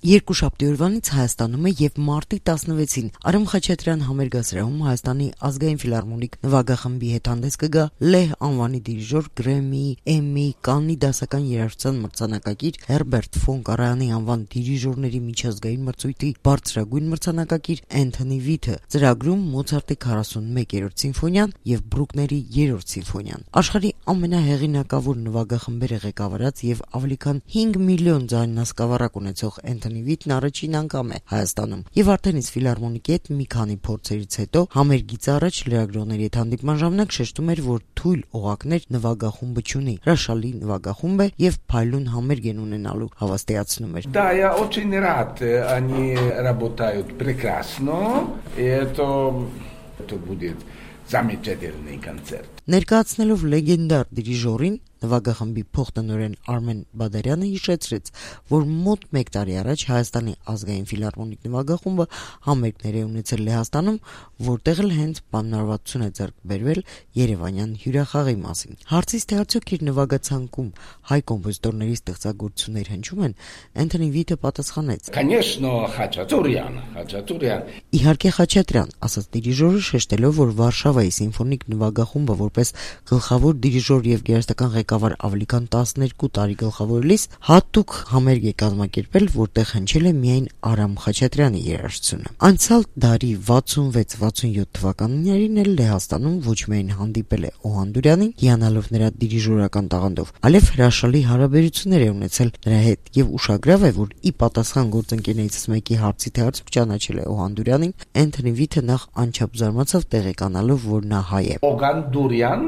Երկուշաբթի օրվանից Հայաստանում է եւ մարտի 16-ին Արամ Խաչատրյան համերգասրահում Հայաստանի ազգային ֆիլհարմոնիկ նվագախմբի հետ հանդես կգա Լեհ անվանի դիրիժոր, Գրեմմի, Էմմի, Կաննի դասական երաժշտության մրցանակակիր, Հերբերտ ֆոն Կարայանի անվան դիրիժորների միջազգային մրցույթի բարձրագույն մրցանակակիր Էնթոնի Վիթը, ծրագրում Մոցարտի 41-րդ սիմֆոնիան եւ Բրուկների 3-րդ սիմֆոնիան։ Աշխարհի ամենահեղինակավոր նվագախմբերը ղեկավարած եւ ավելի քան 5 միլիոն ձայնասկավառակ ունեցող Էնթոնի Վիթն առաջին անգամ է Հայաստանում եւ արդեն իսկ ֆիլհարմոնիկի հետ մի քանի փորձերից հետո համերգից առաջ լրագրողների հետ հանդիպման ժամանակ շեշտում էր, որ թույլ օղակներ նվագախումբը չունի, հրաշալի նվագախումբ է եւ փայլուն համերգ են ունենալու, հավաստիացնում էր։ Да, я очень рад, они работают прекрасно, и это будет замечательный концерт. Ներկայացնելով լեգենդար դիրիժորին նվագախմբի փոխտնօրեն Արմեն Բադարյանը հիշեցրեց, որ մոտ 1 տարի առաջ Հայաստանի ազգային ֆիլհարմոնիկ նվագախումբը համերգներ է ունեցել Լեհաստանում, որտեղ էլ հենց պայմանավորվածություն է ձեռք բերվել Երևանյան հյուրախաղի մասին։ Հարցից թե արդյոք իր նվագացանկում հայ կոմպոզիտորների ստեղծագործություններ հնչում են, Էնթոնի Վիթը պատասխանեց. Конечно, Խաչատուրյան։ Իհարկե Խաչատրյան, ասաց դիրիժորը, շեշտելով, որ Վարշավայի սիմֆոնիկ նվագախումբը որպես գլխավոր դիրիժոր եւ երաժշտական ղեկավար ավելի քան 12 տարի գլխավորելիս հատուկ համերգ է կազմակերպել, որտեղ հնչել է միայն Արամ Խաչատրյանի երաժշտությունը։ Անցյալ դարի 66-67 թվականներին էլ Լեհաստանում ոչ միայն հանդիպել է Օհանդուրյանին, հիանալով նրա դիրիժորական տաղանդով, այլև հրաշալի հարաբերություններ է ունեցել նրա հետ եւ ուշագրավ է, որ ի պատասխան գործընկերներից մեկի հարցի թե արդյոք ճանաչել է Օհանդուրյանին, Էնթոնի Վիթը նախ անչափ զարմացավ տեղեկանալով, որ նա հայ է։ Օհանդուրյան?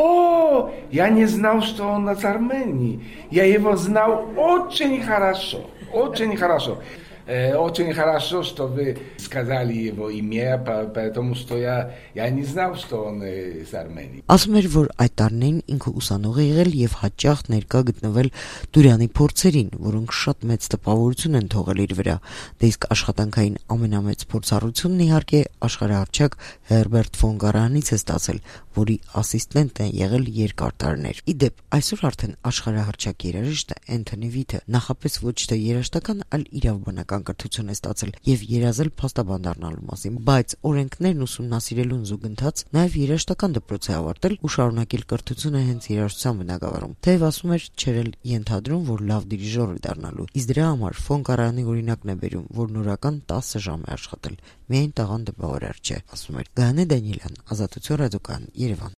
О, я не знал, что он из Армении. Я его знал очень хорошо, очень хорошо. Очень хорошо, что вы сказали его имя, потому что я не знал, что он из Армении. Ասում էր, որ այդ տարիներին ինքը ուսանող է եղել եւ հաճախ ներկա գտնվել Դուրյանի փորձերին, որոնք շատ մեծ տպավորություն են թողել իր վրա։ Դե իսկ աշխատանքային ամենամեծ փորձառությունն իհարկե աշխարհահռչակ Հերբերտ ֆոն Կարայանից է ստացել, որի ասիստենտն է եղել երկար տարիներ։ Իդեպ, այսօր արդեն աշխարհահռչակ երաժիշտը Էնթոնի Վիթը նախապես ոչ թե երաժշտական, այլ իրավաբանական կրթություն է ստացել եւ երազել փաստաբան դառնալու մասին, բայց օրենքներն ուսումնասիրելուն զուգընթաց նաեւ երաժշտական դպրոց է ավարտել ու շարունակել կրթությունը հենց երաժշտության բնագավառում։ Թեև ասում էր, չէր էլ ենթադրում, որ լավ դիրիժոր է դառնալու։ Իսկ դրա համար ֆոն Կարայանի օրինակն է բերում, որ նորական 10 ժամ է աշխատել։ Միայն տաղանդը բավարար չէ, ասում էր։ Գայանե Դանիելյան, Ազատություն ռադիոկայան, Երևան։